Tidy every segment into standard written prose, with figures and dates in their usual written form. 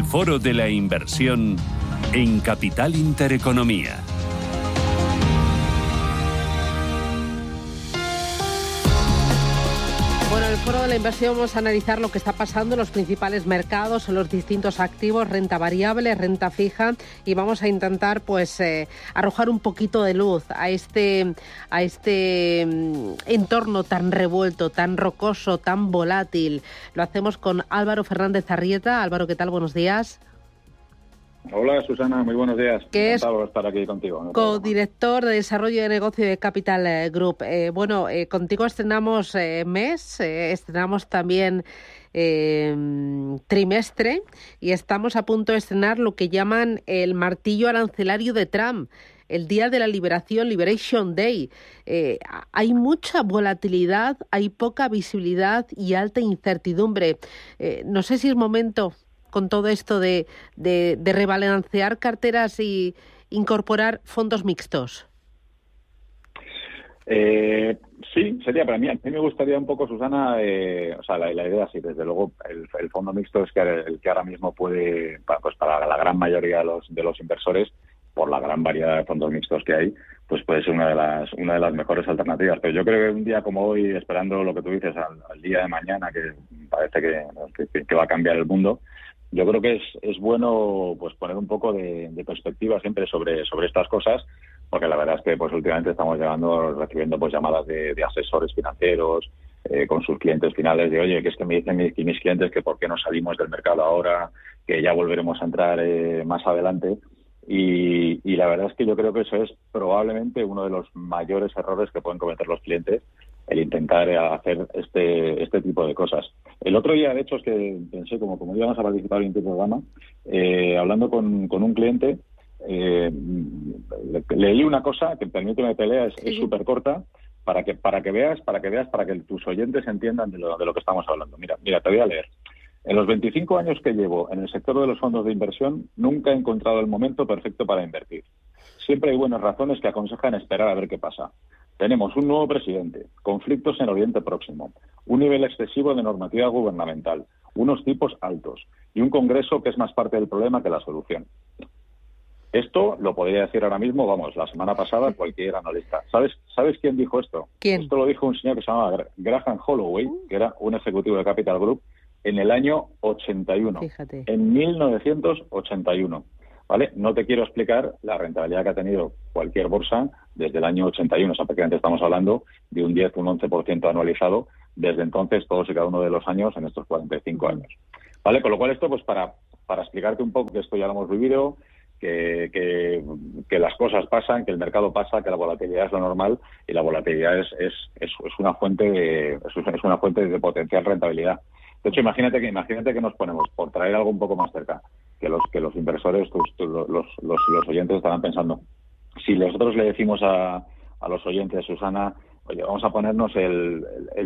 Foro de la Inversión en Capital Intereconomía. Bueno, en el Foro de la Inversión vamos a analizar lo que está pasando en los principales mercados, en los distintos activos, renta variable, renta fija, y vamos a intentar arrojar un poquito de luz a este entorno tan revuelto, tan rocoso, tan volátil. Lo hacemos con Álvaro Fernández Arrieta. Álvaro, ¿qué tal? Buenos días. Hola, Susana, muy buenos días. Que encantado de estar aquí contigo. Codirector de Desarrollo de Negocio de Capital Group. Contigo estrenamos mes, estrenamos también trimestre, y estamos a punto de estrenar lo que llaman el martillo arancelario de Trump, el día de la liberación, Liberation Day. Hay mucha volatilidad, hay poca visibilidad y alta incertidumbre. No sé si es momento, con todo esto de rebalancear carteras y incorporar fondos mixtos. Sí, sería para mí. A mí me gustaría un poco, Susana, la idea, sí, desde luego, el fondo mixto es el que ahora mismo puede, para la gran mayoría de los inversores, por la gran variedad de fondos mixtos que hay, pues puede ser una de las mejores alternativas. Pero yo creo que un día como hoy, esperando lo que tú dices al día de mañana, que parece que va a cambiar el mundo, yo creo que es bueno pues poner un poco de perspectiva siempre sobre estas cosas, porque la verdad es que pues últimamente estamos recibiendo pues llamadas de asesores financieros con sus clientes finales de, oye, que es que me dicen mis clientes que por qué no salimos del mercado ahora, que ya volveremos a entrar más adelante. Y la verdad es que yo creo que eso es probablemente uno de los mayores errores que pueden cometer los clientes, el intentar hacer este tipo de cosas. El otro día, de hecho, es que pensé, como íbamos a participar en tu programa, hablando con un cliente, leí una cosa que, permíteme que lea, es súper corta, para que veas, para que tus oyentes entiendan de lo que estamos hablando. Mira, te voy a leer. En los 25 años que llevo en el sector de los fondos de inversión, nunca he encontrado el momento perfecto para invertir. Siempre hay buenas razones que aconsejan esperar a ver qué pasa. Tenemos un nuevo presidente, conflictos en Oriente Próximo, un nivel excesivo de normativa gubernamental, unos tipos altos y un Congreso que es más parte del problema que la solución. Esto lo podría decir ahora mismo, la semana pasada, cualquier analista. ¿Sabes quién dijo esto? ¿Quién? Esto lo dijo un señor que se llamaba Graham Holloway, que era un ejecutivo de Capital Group, en el año 81. Fíjate. En 1981. ¿Vale? No te quiero explicar la rentabilidad que ha tenido cualquier bolsa desde el año 81. O sea, prácticamente estamos hablando de un 10, un 11% anualizado desde entonces, todos y cada uno de los años en estos 45 años. ¿Vale? Con lo cual esto, pues para explicarte un poco que esto ya lo hemos vivido, que las cosas pasan, que el mercado pasa, que la volatilidad es lo normal, y la volatilidad es una fuente de potencial rentabilidad. De hecho, imagínate que nos ponemos, por traer algo un poco más cerca, que los inversores, los oyentes estarán pensando, si nosotros le decimos a los oyentes, Susana, oye, vamos a ponernos el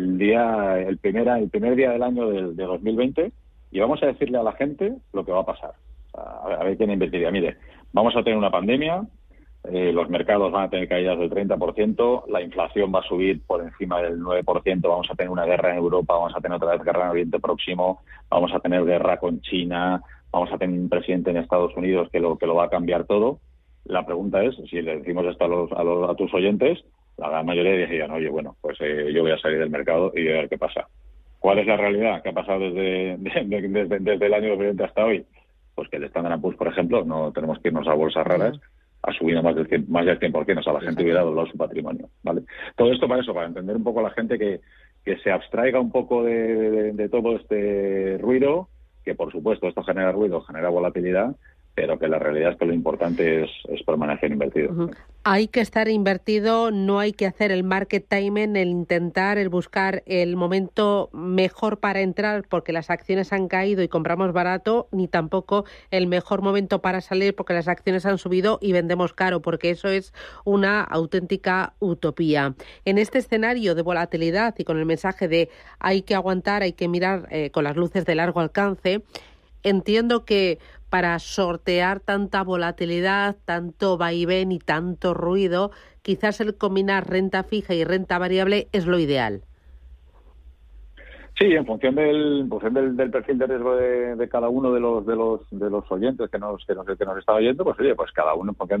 primer día del año de 2020 y vamos a decirle a la gente lo que va a pasar. A ver quién invertiría. Mire, vamos a tener una pandemia, los mercados van a tener caídas del 30%, la inflación va a subir por encima del 9%, vamos a tener una guerra en Europa, vamos a tener otra vez guerra en Oriente Próximo, vamos a tener guerra con China, vamos a tener un presidente en Estados Unidos que lo va a cambiar todo. La pregunta es, si le decimos esto a tus oyentes, la gran mayoría dirían, oye, bueno, pues yo voy a salir del mercado y voy a ver qué pasa. ¿Cuál es la realidad? ¿Qué ha pasado desde el año 2020 hasta hoy? Pues que el Standard & Poor's, por ejemplo, no tenemos que irnos a bolsas raras, ha subido más del 100%, o sea, la gente hubiera doblado su patrimonio, ¿vale? Todo esto para entender un poco a la gente que se abstraiga un poco de todo este ruido, que por supuesto esto genera ruido, genera volatilidad, pero que la realidad es que lo importante es permanecer invertido. Uh-huh. Hay que estar invertido, no hay que hacer el market timing, el intentar, el buscar el momento mejor para entrar porque las acciones han caído y compramos barato, ni tampoco el mejor momento para salir porque las acciones han subido y vendemos caro, porque eso es una auténtica utopía. En este escenario de volatilidad y con el mensaje de hay que aguantar, hay que mirar con las luces de largo alcance, entiendo que para sortear tanta volatilidad, tanto vaivén y tanto ruido, quizás el combinar renta fija y renta variable es lo ideal. Sí, en función del perfil de riesgo de cada uno de los oyentes que nos está oyendo, pues oye, pues cada uno en función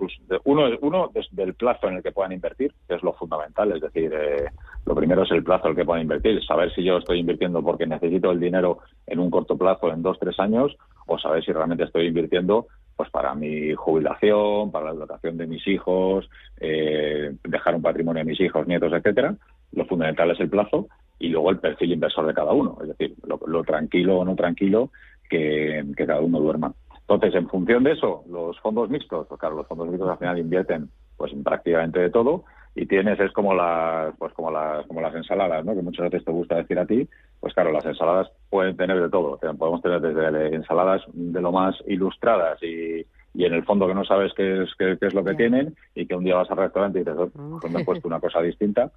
del plazo en el que puedan invertir, que es lo fundamental. Es decir, lo primero es el plazo en el que puedan invertir, saber si yo estoy invirtiendo porque necesito el dinero en un corto plazo, en 2-3 años, o saber si realmente estoy invirtiendo pues para mi jubilación, para la educación de mis hijos, dejar un patrimonio a mis hijos, nietos, etcétera. Lo fundamental es el plazo. Y luego el perfil inversor de cada uno, es decir, lo tranquilo o no tranquilo que cada uno duerma. Entonces, en función de eso, los fondos mixtos, pues claro, los fondos mixtos al final invierten pues en prácticamente de todo, y es como las ensaladas, ¿no? Que muchas veces te gusta decir a ti. Pues claro, las ensaladas pueden tener de todo. Podemos tener desde ensaladas de lo más ilustradas y en el fondo que no sabes qué es lo que tienen, y que un día vas al restaurante y dices, pues me he puesto una cosa distinta,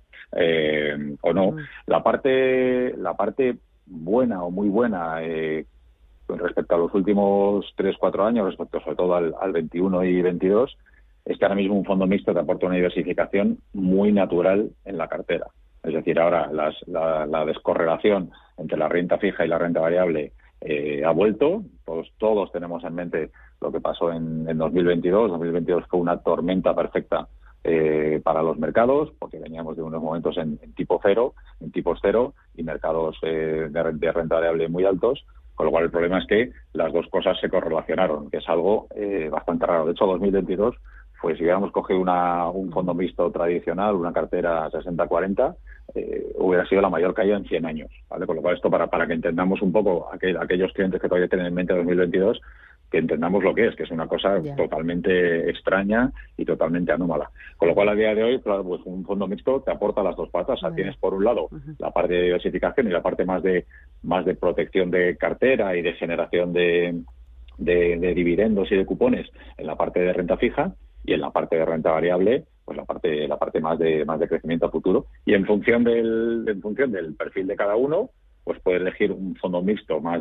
o no. La parte buena o muy buena respecto a los últimos 3-4 años, respecto sobre todo al 21 y 22, es que ahora mismo un fondo mixto te aporta una diversificación muy natural en la cartera. Es decir, ahora la descorrelación entre la renta fija y la renta variable ha vuelto. Todos tenemos en mente lo que pasó en 2022. 2022 fue una tormenta perfecta para los mercados, porque veníamos de unos momentos en tipos cero, y mercados de renta variable muy altos, con lo cual el problema es que las dos cosas se correlacionaron, que es algo bastante raro. De hecho, 2022 pues si hubiéramos cogido un fondo mixto tradicional, una cartera 60-40, hubiera sido la mayor caída en 100 años, ¿vale? Con lo cual esto para que entendamos un poco aquellos clientes que todavía tienen en mente 2022, que entendamos lo que es una cosa totalmente extraña y totalmente anómala. Con lo cual, a día de hoy, claro, pues un fondo mixto te aporta las dos patas. O sea, tienes por un lado la parte de diversificación y la parte más de protección de cartera y de generación de dividendos y de cupones en la parte de renta fija, y en la parte de renta variable, pues la parte más de crecimiento a futuro. Y en función del perfil de cada uno, pues puede elegir un fondo mixto más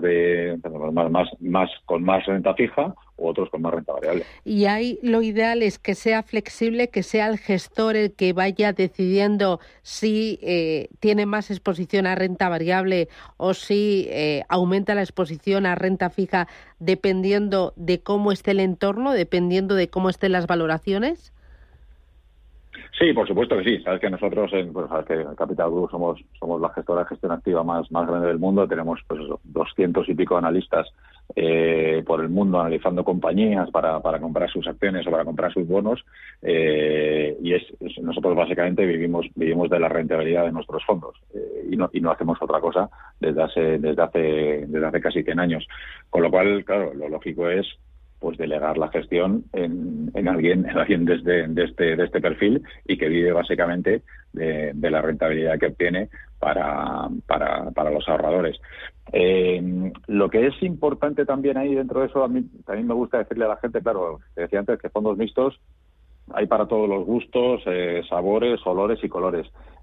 con más renta fija, u otros con más renta variable. Y ahí lo ideal es que sea flexible, que sea el gestor el que vaya decidiendo si tiene más exposición a renta variable o si aumenta la exposición a renta fija, dependiendo de cómo esté el entorno, dependiendo de cómo estén las valoraciones. Sí, por supuesto que sí. Sabes que nosotros, sabes que en Capital Group somos la gestora de gestión activa más grande del mundo. Tenemos 200 y pico analistas por el mundo analizando compañías para comprar sus acciones o para comprar sus bonos. Y nosotros básicamente vivimos de la rentabilidad de nuestros fondos y no hacemos otra cosa desde hace casi 100 años. Con lo cual, claro, lo lógico es pues delegar la gestión en alguien de este perfil, y que vive básicamente de la rentabilidad que obtiene para los ahorradores. Lo que es importante también ahí dentro de eso, a mí también me gusta decirle a la gente, claro, te decía antes que fondos mixtos hay para todos los gustos, sabores, olores y colores.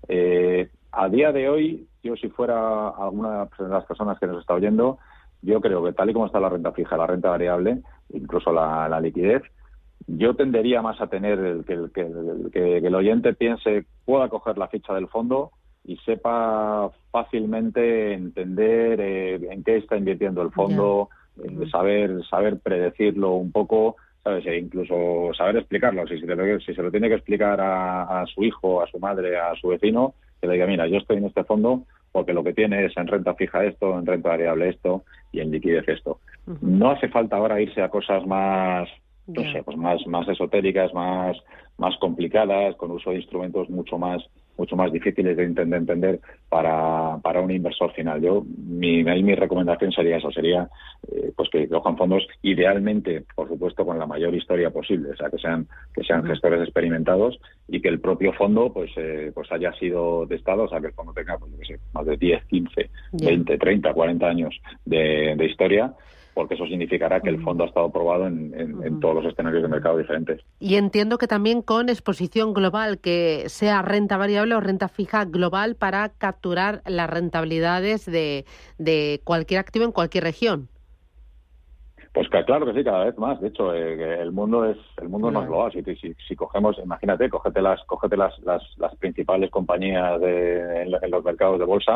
A día de hoy, yo si fuera alguna de las personas que nos está oyendo, yo creo que tal y como está la renta fija, la renta variable, incluso la liquidez, yo tendería más a tener que el oyente pueda coger la ficha del fondo y sepa fácilmente entender en qué está invirtiendo el fondo, saber predecirlo un poco, ¿sabes? E incluso saber explicarlo. Si se lo tiene que explicar a su hijo, a su madre, a su vecino, que le diga, mira, yo estoy en este fondo porque lo que tiene es en renta fija esto, en renta variable esto y en liquidez esto. No hace falta ahora irse a cosas más, no sé, pues más esotéricas, más complicadas, con uso de instrumentos mucho más difíciles de entender para un inversor final. Mi recomendación sería eso, pues que cojan fondos idealmente, por supuesto, con la mayor historia posible, o sea, que sean gestores experimentados, y que el propio fondo pues haya sido testado, o sea, que el fondo tenga pues, más de 10, 15, 20, 30, 40 años de historia, porque eso significará que el fondo ha estado probado en todos los escenarios de mercado diferentes. Y entiendo que también con exposición global, que sea renta variable o renta fija global, para capturar las rentabilidades de cualquier activo en cualquier región. Pues claro que sí, cada vez más. De hecho, el mundo es más global. Si cogemos, imagínate, cógete las principales compañías en los mercados de bolsa,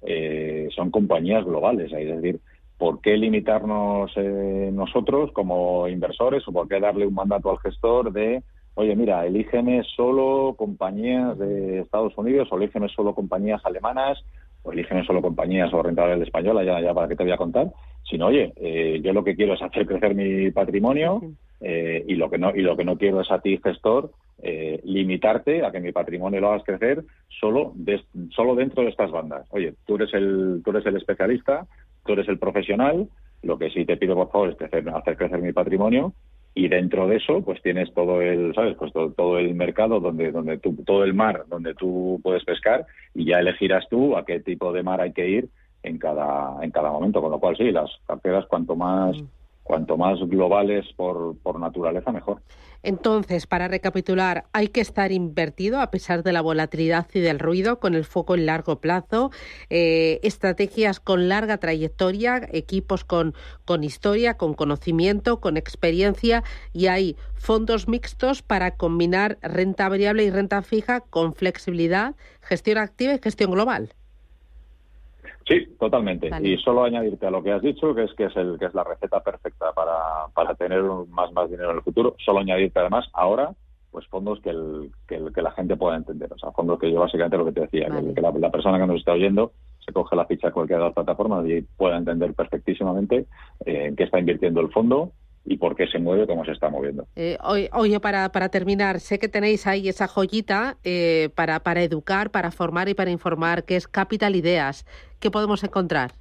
son compañías globales. Es decir, ¿por qué limitarnos nosotros como inversores o por qué darle un mandato al gestor de, oye, mira, elígeme solo compañías de Estados Unidos o elígeme solo compañías alemanas o elígeme solo compañías o rentables españolas, ya para qué te voy a contar? Sino, oye, yo lo que quiero es hacer crecer mi patrimonio y lo que no quiero es a ti, gestor, limitarte a que mi patrimonio lo hagas crecer solo dentro de estas bandas. Oye, tú eres el especialista, tú eres el profesional, lo que sí te pido, por favor, es hacer crecer mi patrimonio, y dentro de eso pues tienes todo el, ¿sabes? Pues todo el mercado donde tú, todo el mar donde tú puedes pescar, y ya elegirás tú a qué tipo de mar hay que ir en cada momento, con lo cual sí, las carteras cuanto más globales por naturaleza, mejor. Entonces, para recapitular, hay que estar invertido a pesar de la volatilidad y del ruido, con el foco en largo plazo, estrategias con larga trayectoria, equipos con historia, con conocimiento, con experiencia, y hay fondos mixtos para combinar renta variable y renta fija con flexibilidad, gestión activa y gestión global. Sí, totalmente. Vale. Y solo añadirte a lo que has dicho, que es la receta perfecta para tener más dinero en el futuro. Solo añadirte además ahora pues fondos que la gente pueda entender. O sea, fondos que yo básicamente lo que te decía, vale, que la persona que nos está oyendo se coge la ficha de cualquiera de las plataformas y pueda entender perfectísimamente en qué está invirtiendo el fondo y por qué se mueve como se está moviendo. Oye, para terminar, sé que tenéis ahí esa joyita para educar, para formar y para informar, que es Capital Ideas. ¿Qué podemos encontrar?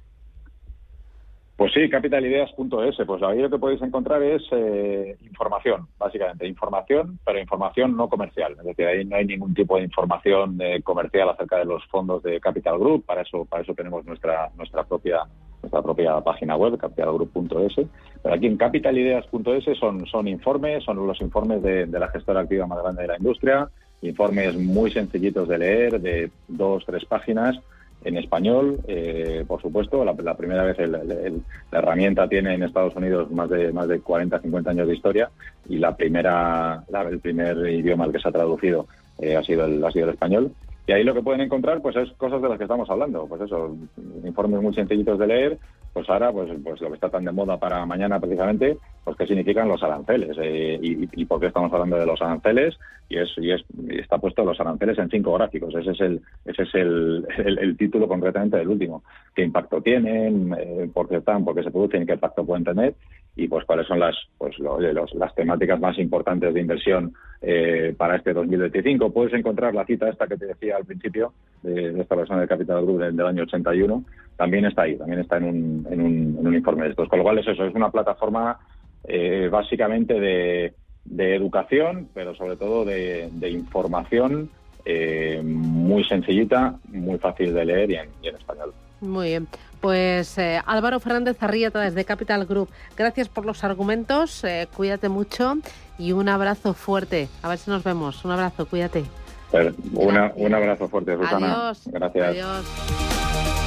Pues sí, capitalideas.es. Pues ahí lo que podéis encontrar es información, básicamente. Información, pero información no comercial. Es decir, ahí no hay ningún tipo de información comercial acerca de los fondos de Capital Group. Para eso tenemos nuestra propia página web, capitalgroup.es. Pero aquí en capitalideas.es son informes, son los informes de la gestora activa más grande de la industria, informes muy sencillitos de leer, de 2-3 páginas, en español, por supuesto. La primera vez la herramienta tiene en Estados Unidos más de 40-50 años de historia, y el primer idioma al que se ha traducido ha sido el español. Y ahí lo que pueden encontrar pues es cosas de las que estamos hablando, pues eso, informes muy sencillitos de leer. Pues ahora pues lo que está tan de moda para mañana precisamente, pues qué significan los aranceles y por qué estamos hablando de los aranceles, y está puesto los aranceles en 5 gráficos. Ese es el título concretamente del último. ¿Qué impacto tienen? ¿Por qué se producen? ¿Qué impacto pueden tener? Y pues cuáles son las temáticas más importantes de inversión para este 2025. Puedes encontrar la cita esta que te decía al principio de esta persona de Capital Group del año 81. También está ahí, también está en un informe de estos. Con lo cual es una plataforma básicamente de educación, pero sobre todo de información muy sencillita, muy fácil de leer y en español. Muy bien. Pues Álvaro Fernández Arrieta, desde Capital Group, gracias por los argumentos, cuídate mucho y un abrazo fuerte. A ver si nos vemos. Un abrazo, cuídate. Un abrazo fuerte, Susana. Adiós. Gracias. Adiós.